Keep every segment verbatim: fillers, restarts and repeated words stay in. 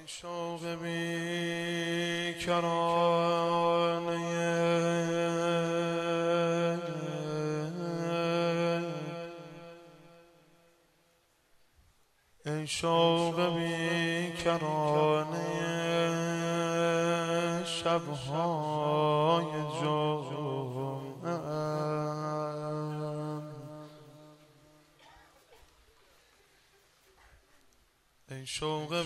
شوق بیکرانه ای شوق بیکرانه شبهای جمعه ای شوق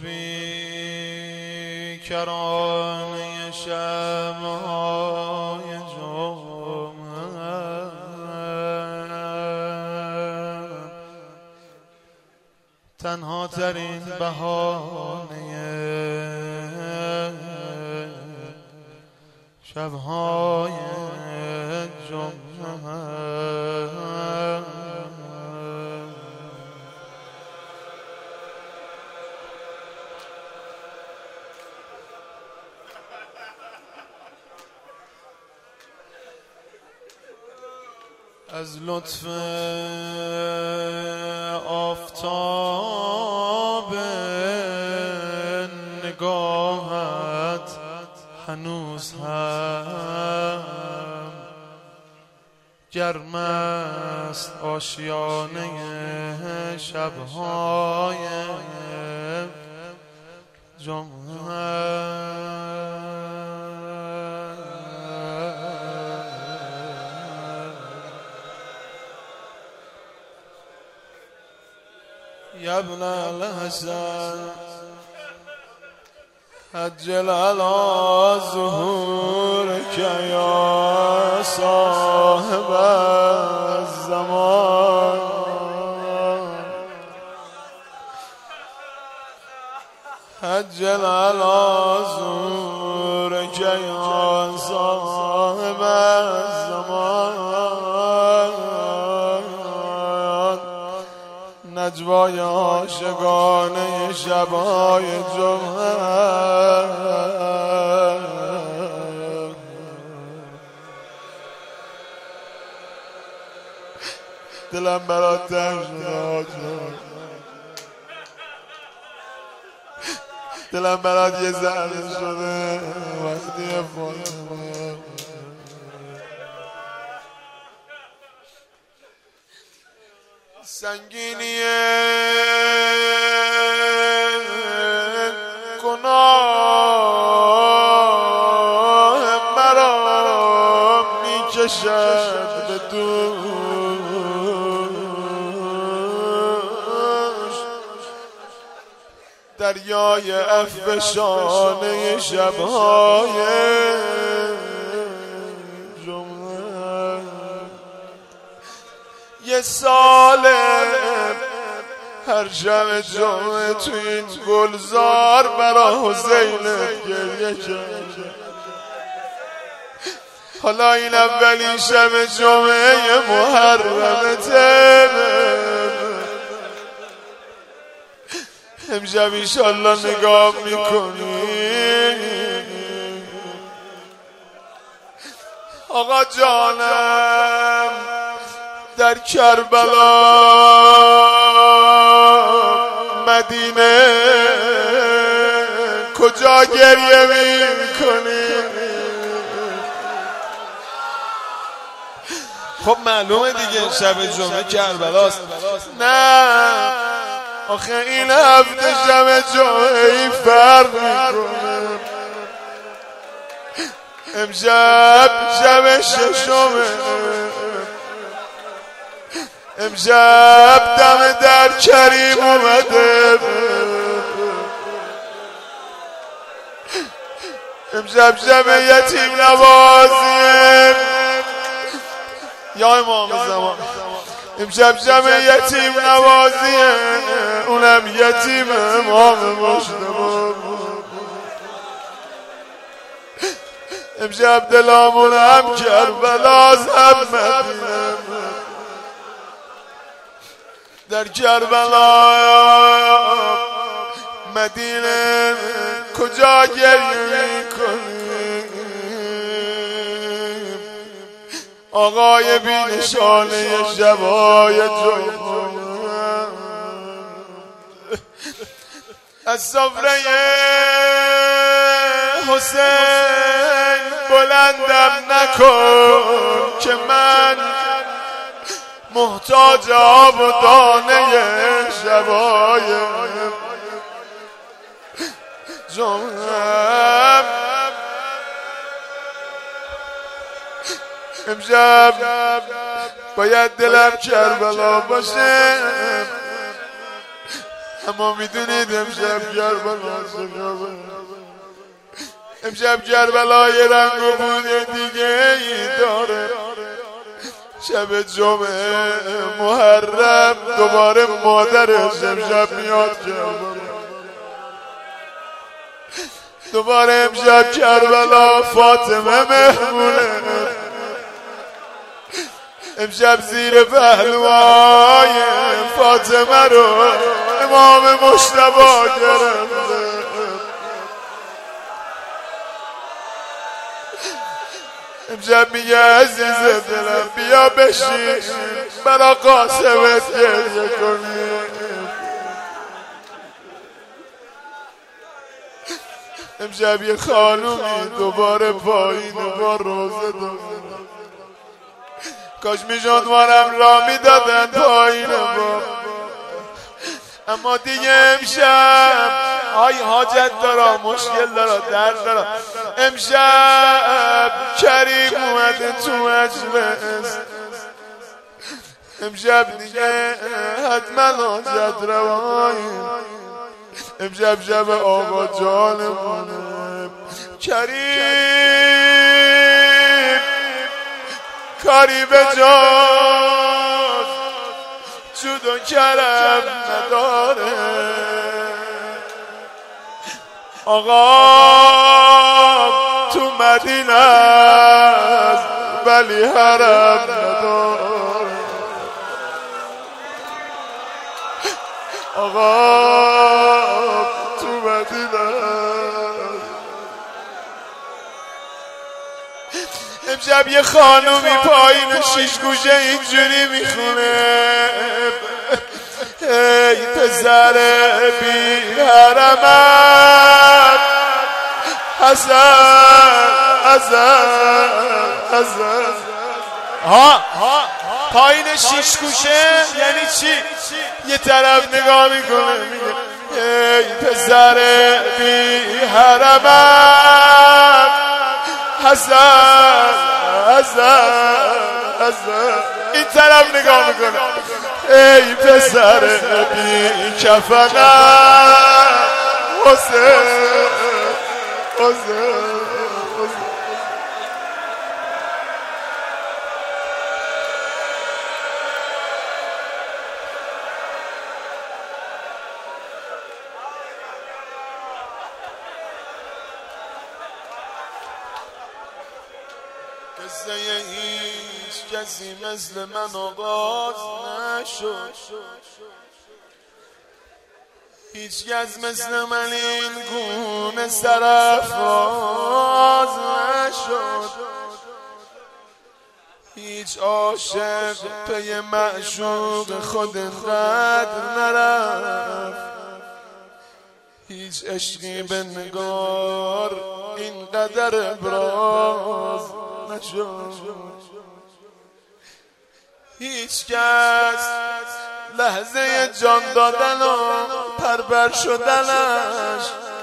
بیکرانه شبهای جمعه تنها ترین بهانه شبهای جمعه از لطف آفتاب نگاهت هنوز هم گرم است آشیانه شبهای جمعه يا ابن الحسن عجل على ظهورك يا صاحب الزمان عجل على ظهورك يا صاحب الزمان نجوای عاشقانه شبهای جمعه دلم برات تنگ شده دلم برات یه ذره شده وقتی فاطمه سنگینی گناه مرا میکشد به دوش دریای افشانه شبهای یه ساله هر شب جمعه تو این گلزار برا حسینت گریه کرد حالا این اولین شب جمعه محرمته امشب ایشالله نگاه میکنی آقا جانم در کربلا مدینه کجا گریه میکنی خب معلومه دیگه شب جمعه کربلاست نه آخه این هفته شب جمعه ای فرق میکنه امشب شب ششمه امشب دم در کریم اومده امشب شب یتیم نوازی یا امام زمان امشب شب یتیم نوازی اونم یتیم امام مجتبی امشب دلامون هم کربلاست هم مدینه در کربلا مدینه کجا گریه میکنیم آقای بی نشانه شبای جمعه از سفره حسین بلندم نکن که من محتاج آب و دانه شبای جمعم. امشب باید دلم کربلا باشه، اما میدونید امشب کربلا امشب کربلا یه رنگ و بود دیگه ای داره. شب جمعه محرم دوباره مادرش امشب میاد کربلا، دوباره امشب کربلا فاطمه مهمونه. امشب زیر پهلوهای فاطمه رو امام مجتبی گرفته. امشب میگه عزیز دلم بیا بشین برا قاسمت گریه کنی. امشب یه خانومی دوباره پایین با روزه داره. کاش میشد مارم را میدادن پایین با، اما دیگه امشب های حاجت دارا، مشکل دارا، درد دارا. امشب کریم اومده تو مجلس، امشب دیگه حتما حاجت روایی. امشب شب آقا جانمونه. کریم کاری به جان جود و کرم نداره. آقا تو مدینه است ولی حرم نداره. آقا تو مدینه امشب یه خانومی پایین شیش گوشه اینجوری میخونه: ای پسر بی حرمت حسن حسن حسن. ها پایین شیش گوشه یعنی چی؟ یه طرف نگاه میکنه میگه ای پسر بی حرمت حسن حسن حسن. این طرف نگاه میکنه ای پسر بی کفنم حسین حسین. قصه هیچ کسی مثل من آغاز نشد، هیچ کس مثل من این گونه سرافراز نشد. هیچ عاشق پی معشوق خود انقدر نرفت، هیچ عشقی به نگار اینقدر ابراز نشد. هیچ کس لحظه جان دادن و پربر شدنش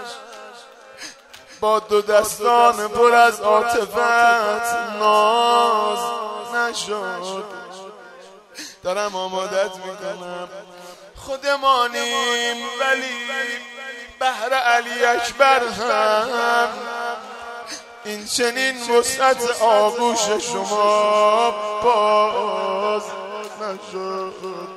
با دو دستان پر از عاطفت ناز نشد. دارم آمادت میکنم خودمانیم ولی بهر علی اکبر هم این چنین وسعت آغوش شما باز نشد.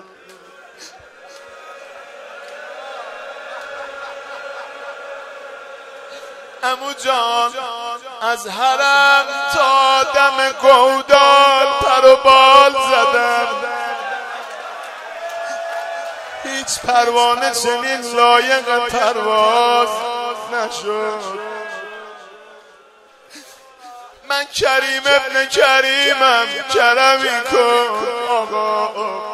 عمو جان از حرم تا دم گودال پر و بال زدم، هیچ پروانه چنین لایق پرواز نشد. من کریم ابن کریمم، کرمی کن آقا،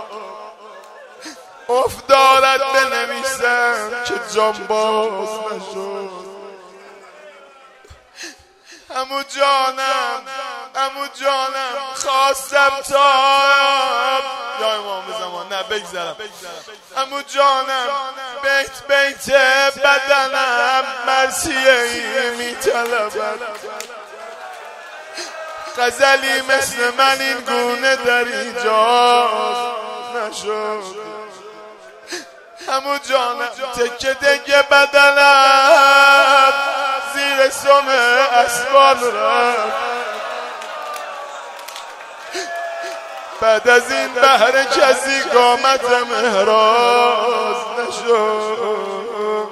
افتارت بنویسم که جان باز نشد. امو جانم امو جانم خواستم تا یا امام زمان نه بگذرم امو جانم بیت بیت بدنم مرسیه ای میطلبد غزلی مثل من این گونه در ایجاز نشد امو جانم تکه تکه بدنم زیر سم اسبال رفت بعد از این بهر کسی قامت مهراز نشد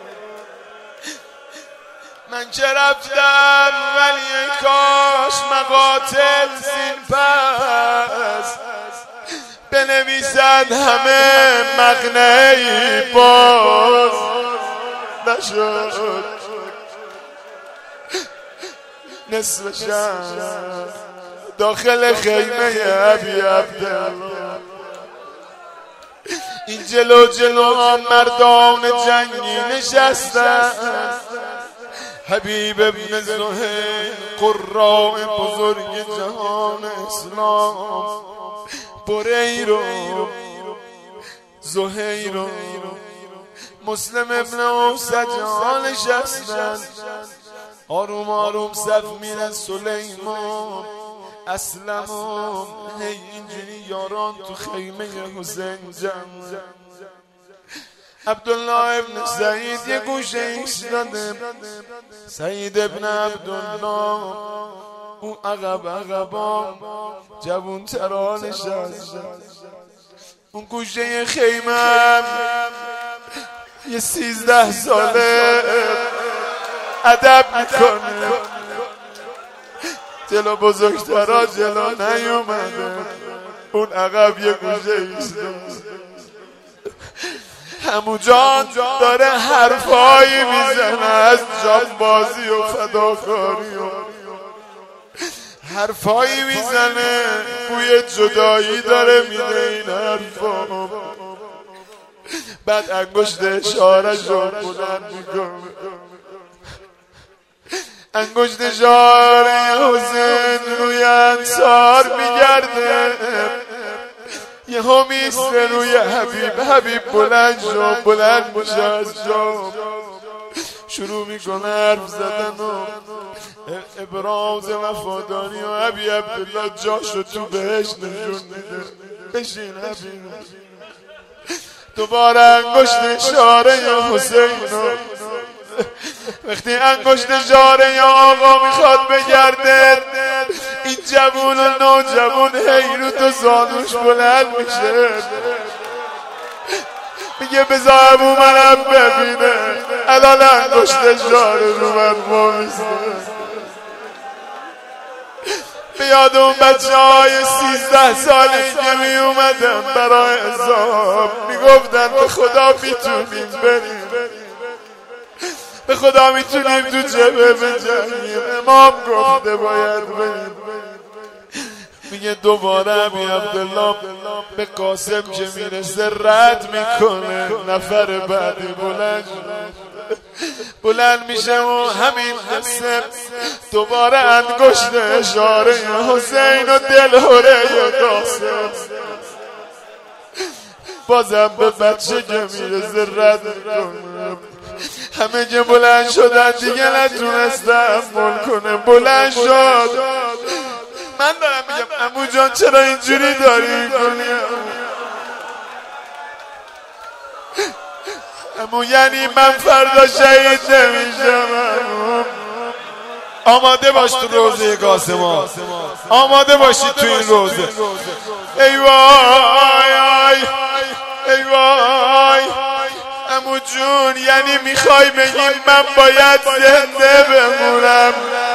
من که رفتم ولی کاش مقاتل زین پس بنویسند همه مغنی باز نشد نصف شب داخل خیمه ابی عبدالله این جلو جلو مردان جنگی نشستن حبیب ابن زهیر قراء بزرگ جهان اسلام بریر و زهیر و مسلم ابن اوسجان نشستن آروم آروم صف میرن سلیمان اسلم هی اینجوری یاران تو خیمه حسین جمع عبدالله ابن سعید یه گوشه ایستاده سعید ابن عبدالله اون عقب عقبا جوون ترا نشسته اون گوشه خیمه یه سیزده ساله ادب میکنه جلو بزرگترا جلو نیومده اون عقب یه گوشه ایستاده عمو جان داره حرفایی میزنه از جانبازی و فداکاری و حرفایی میزنه بوی جدایی داره میده این حرفا بعد انگشت اشاره شو بلند میکنه انگشت اشاره حسین روی انصار میگرده یه ها میسته روی حبیب حبیب بلند شو بلند میشه از جا شروع میکنه حرف زدن و ابراز وفاداری و ابی عبدالله جاشو تو بهش نشون میده بشین حبیب دوباره انگشت اشاره یا حسین وقتی انگشت اشاره یا آقا میخواد بگرده این جوون و نوجوون هی رو تو زانوش بلند میشه میگه بذار ابو منم ببینه الان انگشت اشاره رو من مویسته بیاد اون بچه های سیزده سالی که می اومدن برای حساب میگفتن به خدا میتونیم بریم به خدا میتونیم تو جبه بجنگیم امام گفته باید بریم میگه دوباره ابی عبدالله به قاسم که میرسه رد میکنه نفر بعدی بلند بلند میشه و همین قسم دوباره انگشت اشاره حسین و دلهوره قاسم بازم به بچه که میرسه رد میکنه همه که بلند شدن دیگه نتونستم مل کنه بلند شد من دارم میگم عمو جان چرا اینجوری داری کنی عمو یعنی من فردا شهید نمیشم آماده باش تو روزه قاسم آماده باشی تو این روزه ای وای ای وای عمو جون یعنی میخوای بگی من باید زنده بمونم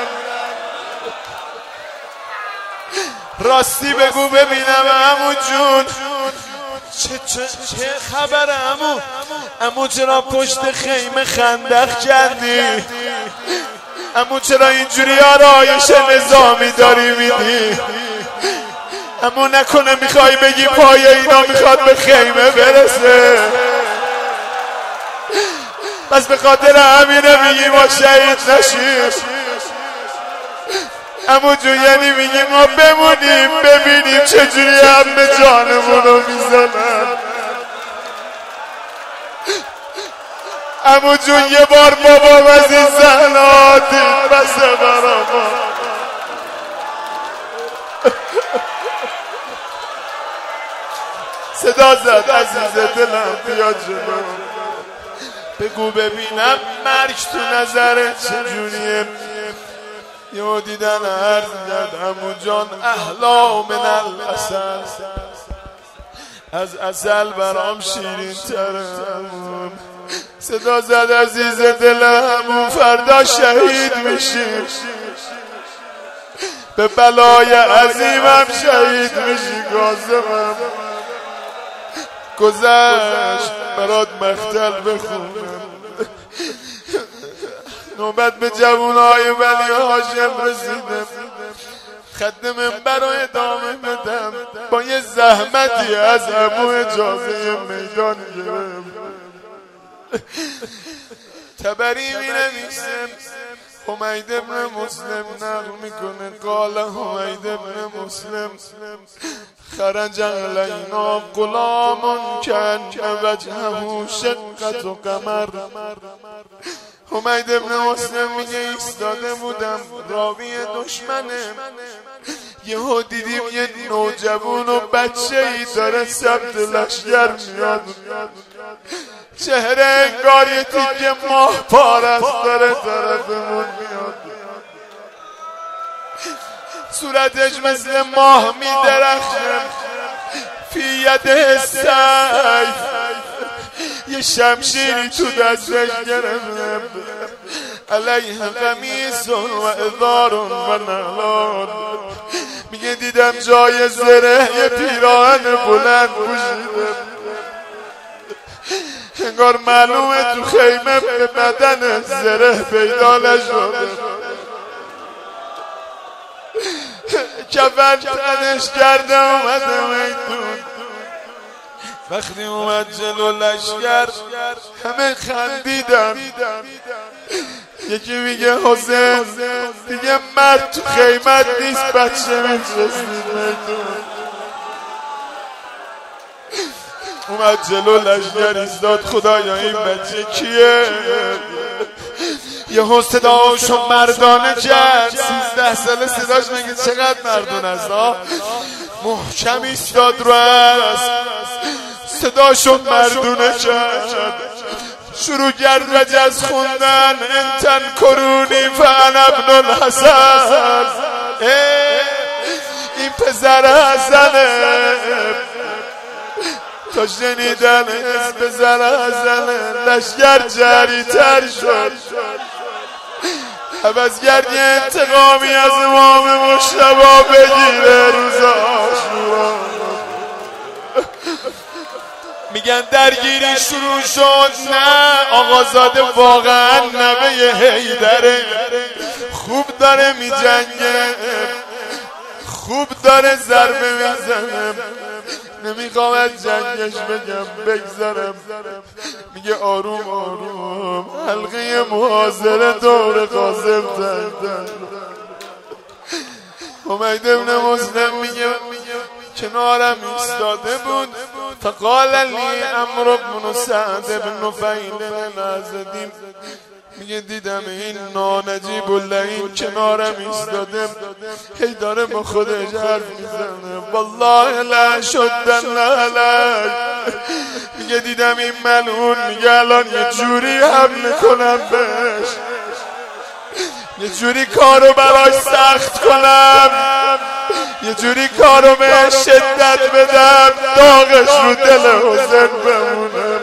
راستی بگو ببینم عمو جون چه, چه, چه خبر عمو عمو چرا پشت خیمه خندق کردی عمو چرا اینجوری آرایش نظامی داری میدی عمو نکنه میخوای بگی پای اینا میخواد به خیمه برسه پس به خاطر همینه میگی ما شهید نشیم امو جون یعنی میگی ما بمونیم ببینیم چجوری هم به جانمونو میزنن. امو جون یه بار بابام از این زناتی بسه برا ما. صدا زد عزیز دلم بیا جلو بگو ببینم مرگ تو نظره چجوریه. یه دیدن عرض کرد عمو جان احلا من العسل، از عسل برام شیرین تره. صدا زد عزیز دلم فردا شهید میشی، به بلای عظیمم شهید میشی. کاظمم گذشت برات مختل بخونم، نوبت به جوانای ولی هاشم رسیدم. خط منبر رو ادامه بدم با یه زحمتی از عمو اجازه میدان گرم. تبری می نویسم حمید ابن مسلم نقل میکنه قال حمید ابن مسلم خرج علینا غلام کن وجهه شقت و قمر. حمید ابن مسلم میگه ایستاده بودم راوی دشمنه، یهو دیدیم یه نوجوان و بچه ای داره سمت لشگر میاد، چهره انگار یه تیکه ماه پارست داره طرفمون میاد، صورتش مثل ماه میدرخشه، فی یده سیف یه شمشیری تو دستش گرفته، علیه قمیص و ادار و نهلان. میگه دیدم جای زره یه پیراهن بلند پوشیده، انگار معلومه تو خیمه به بدن زره پیدا نشده، کفن تنش کرده اومده میدون. وقتی اومد جلو لشگر همه خندیدن، یکی میگه حسین دیگه مرد تو خیمت نیست بچه میفرستید میدون. اومد جلو لشگر ایستاد، خدایا این بچه کیه؟ یه صداشو مردانه کرد، سیزده ساله صداش مگه چقدر مردون است؟ محکم ایستاد رو است، صداشو مردونه کرد، شروع کرد وجز خوندن انتن کرونی فان ابن الحسن. این پسر حسنه، تا شنیدن از پسر حسنه لشگر جری تر شد، عوضگرد یه انتقامی از امام مجتبی بگیره روز عاشورا. میگن درگیری شروع شد، نه آقازاده واقعا نوه حیدره، خوب داره میجنگه، خوب داره ضربه میزنه، نمیخوام از جنگش بگم بگذارم. میگه آروم آروم حلقه محاضره دور قاسم زدن. حمید ابن مسلم میگه کنارم ایستاده بود، فقال لی عمرو بن سعد بن نفیل الازدی، میگه دیدم این نانجیب اللعین کنارم ایستاده، هی داره با خودش حرف میزنه، والله لا شدن علیک. میگه دیدم این ملعون میگه الان یه جوری حمله کنم بهش، یه جوری کارو براش سخت کنم، یه جوری کارو بهش شدت بدم داغش رو دل حسین بمونم.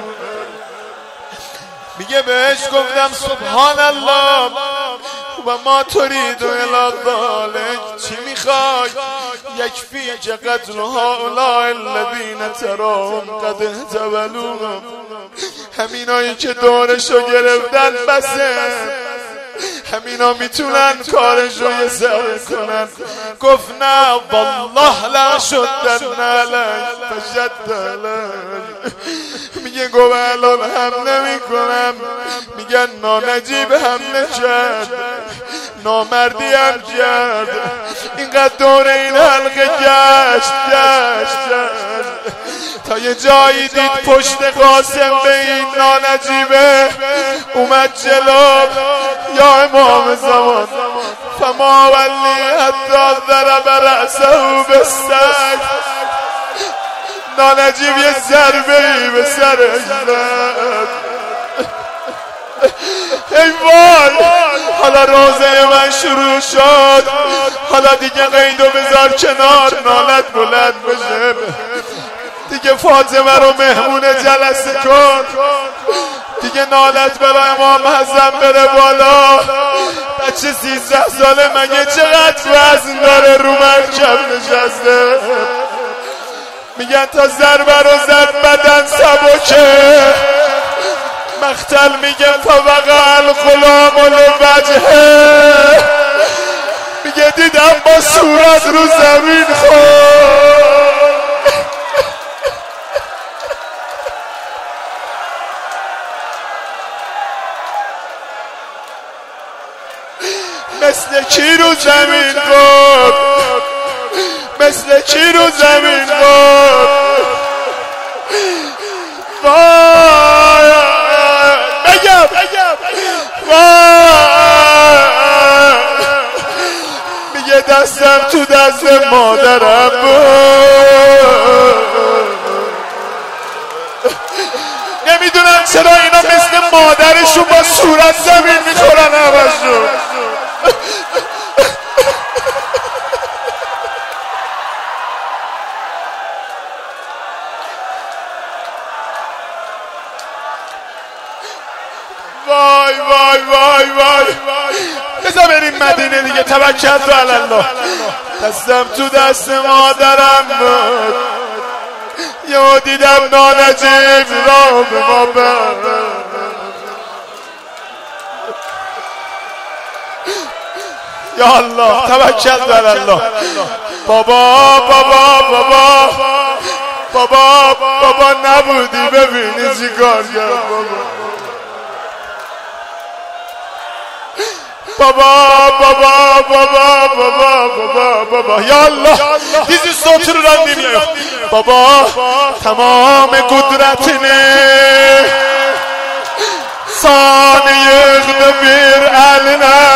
میگه بهش گفتم سبحان الله و ما ترید الی ذلک، چی میخوای؟ یکفی که قتل هؤلاء الذین تراهم قد احتولوهم، همینایی که دورشو گرفتن بسه، همینا میتونن کارشو یه سر کنن. گفت نه والله لا شدن علیک فشد علیک. میگه گفت الان حمله میکنم، میگن نانجیب حمله کرد، نامردی هم کرد اینقدر دور این حلقه گشت گشت گشت تا یه جایی دید پشت قاسم به این نانجیبه اومد جلو یا امام زمان فما ولی حتی ضرب رأسه بالسیف نانجیب یه ضربه‌ای به سرش زد ای وای حالا روزه من شروع شد حالا دیگه قیدو بذار کنار نالت بلند بشه دیگه فاطمه رو مهمون جلسه کن دیگه نالت برای امام حسن بره بالا بچه سیزده ساله مگه چقدر وزن داره رو مرکب نشسته میگن تا ضربه رو زد بدن سبکه مقتل میگه فوقع الغلام لوجهه میگه دیدم با صورت رو زمین خورد مثل کی رو زمین خورد مثل کی رو زمین خورد وای بگم وای میگه دستم تو دست مادرم بود نمیدونم چرا اینا مثل مادرشون با صورت زمین میخورن همشون وای وای وای وای بذار بریم مدینه دیگه توکل تو الله دستم تو دست مادرم بود یه دیدم نانجیب را به ما بر یا الله توکل بر الله بابا بابا بابا بابا بابا نبودی ببینی چی کار کرد بابا بابا بابا بابا بابا بابا یا الله دیزی صوت رو رندیم یا بابا تمام قدرتینه ثانیه بیر علنا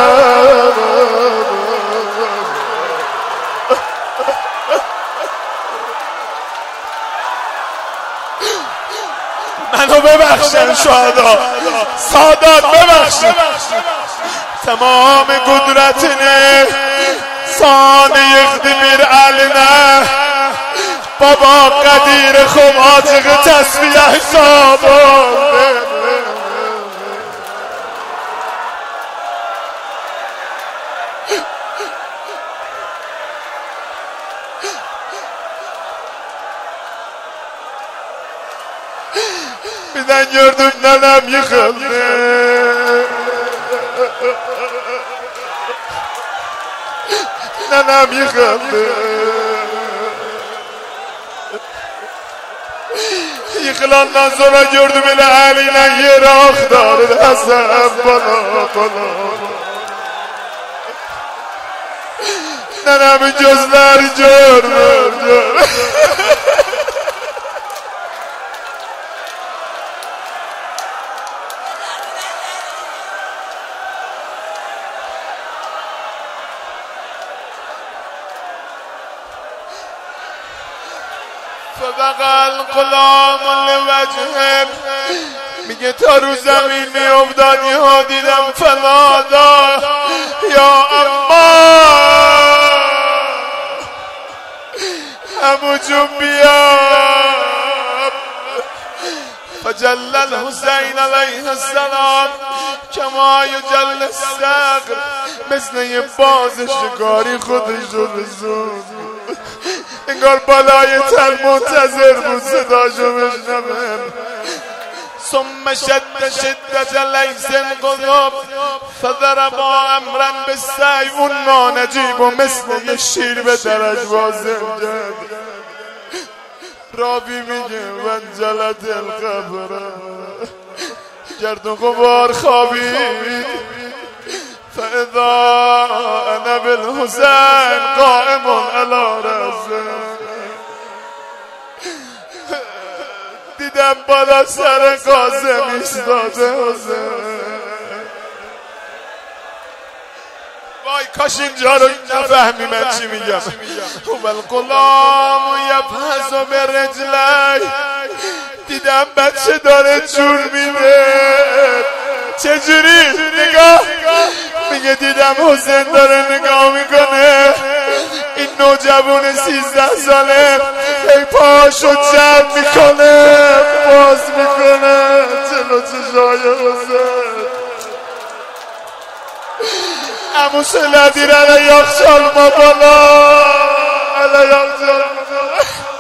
منو ببخشن شهدا سادات ببخشن تمام قدرتینه ثانیه بیر علنا بابا قدیر خم آجق تصویه سابون birden gördüm nenem yıkıldı nenem yıkıldı yıkılandan sonra gördüm ile eline yere aktardı Hasan bana bana nenemin gözleri görmür görmür فبقى الغلام لوجهه میگه تا رو زمین می افتاد یهو دیدم فنادا یا اما عمو جون بیا فجل الحسین علیه السلام کما یجل الصقر مثل یه باز شکاری خودش رو رسوند انگار بالای تل منتظر بود صداشو بشنوه ثم شد شدت لیس القلوب فضرب امرا بالسیف اون نانجیب و مثل یه شیر به درج واضح کرد راوی میگه وانجلت القبر گرد و غبار خوابید فاذا بالحسین قائم علی رأسه. دیدم بالا سر قاسم ایستاده حسین. وای کاش اینجا رو نفهمی من چی میگم. و الغلام یفحص برجلی. دیدم بچه داره جون میده. چجوری؟ نگاه میگه دیدم حسین داره نگاه میکنه، این نوجوان سیزده ساله ای پاشو جمع میکنه باز میکنه جلو چشای حسین. امو سلدی را یخشال ما بالا علا یخشال ما بالا.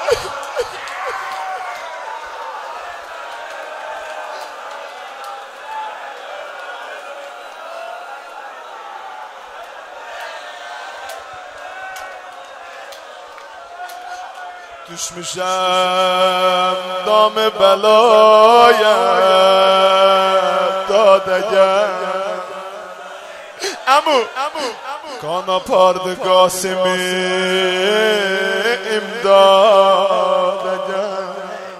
دوش میشم دام بلایم دادگر امو کانا پارد قاسمی امدادگر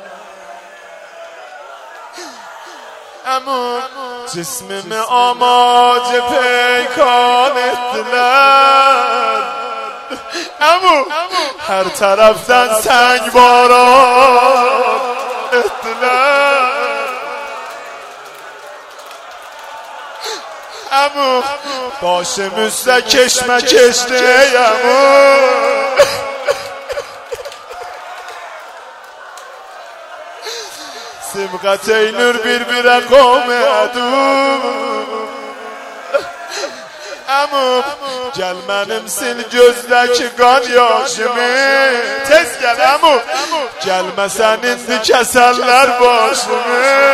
امو جسمم آماج پیکان اتلر. امو هر طرفتن سنگ باران اطلاع. امو باشه مستکش مکشته امو سبقت اینور بیر بیر قوم عدو. امو گل منم سل gözdəki yaşımı tez gel امو gelmesen indi keserler başımı.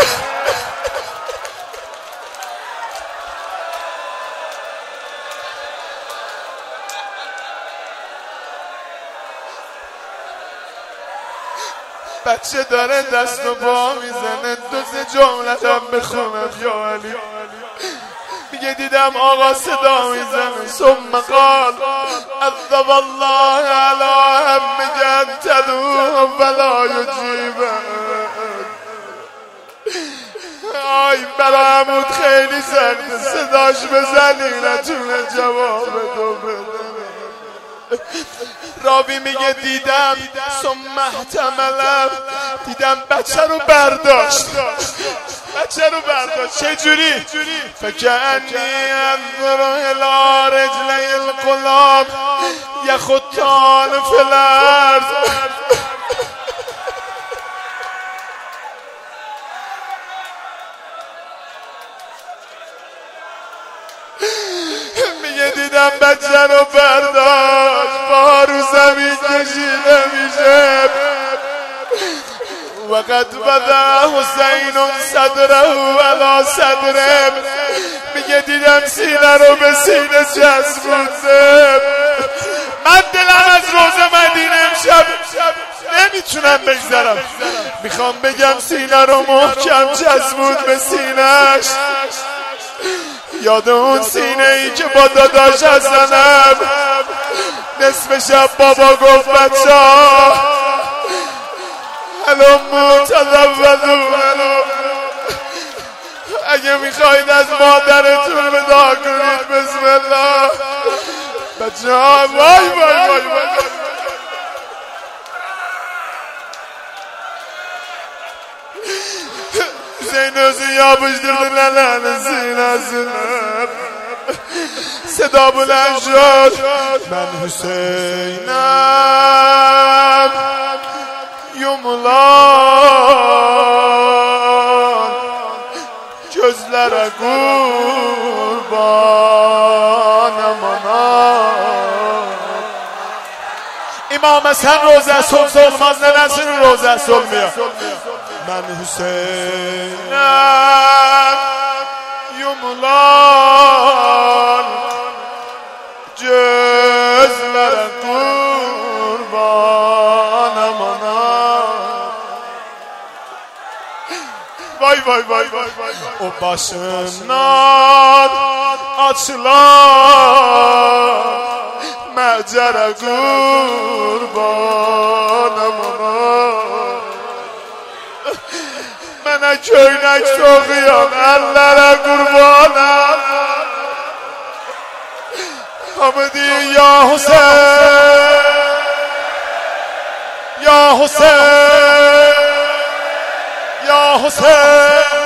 بچه داره دست و پا میزنه دوز جملتم بخونم یا علی. میگه دیدم آقا صدا میزنه ثم قال عذب الله علی هم تدعو فلا یجیبه. آی برا عمود خیلی سخته صداش بزنی نتونه جواب تو بده. راوی میگه دیدم ثم احتملم دیدم بچه رو برداشت بچه رو برداشت. چجوری؟ فکرنی انظر الی رجلی الغلام یخطان فی الارض. میگه دیدم بچه رو برداشت پا رو زمین کشیده میشه. وقت بدا حسین صدره علی صدره. میگه دیدم سینه رو به سینه چسبونده. من دلم از روز مدینه امشب نمیتونم بگذرم. میخوام بگم سینه رو محکم چسبون به سینهش. یاد اون سینه ای که با داداش حسنم نصف شب بابا گفت بچه ها الامو تزودو. اگه میخواید از مادرتون ودا کنید بسم الله. بچه ها وای وای وای وای زینوزی yapıştırdı lelene sinesine. صدا بلند شد من حسینم yumulan gözlere kurban aman. İmam Hasan rozası olsa olmaz, nenesinin rozası olmuyor. Ben Hüseyin'im yumulan gözlere kurban aman. Vay vay vay vay vay. O başından قاتلان معجر قربانم من köynək soğuyan əllərə qurbanam hamı deyir ya Hüseyin ya Hüseyin ya Hüseyin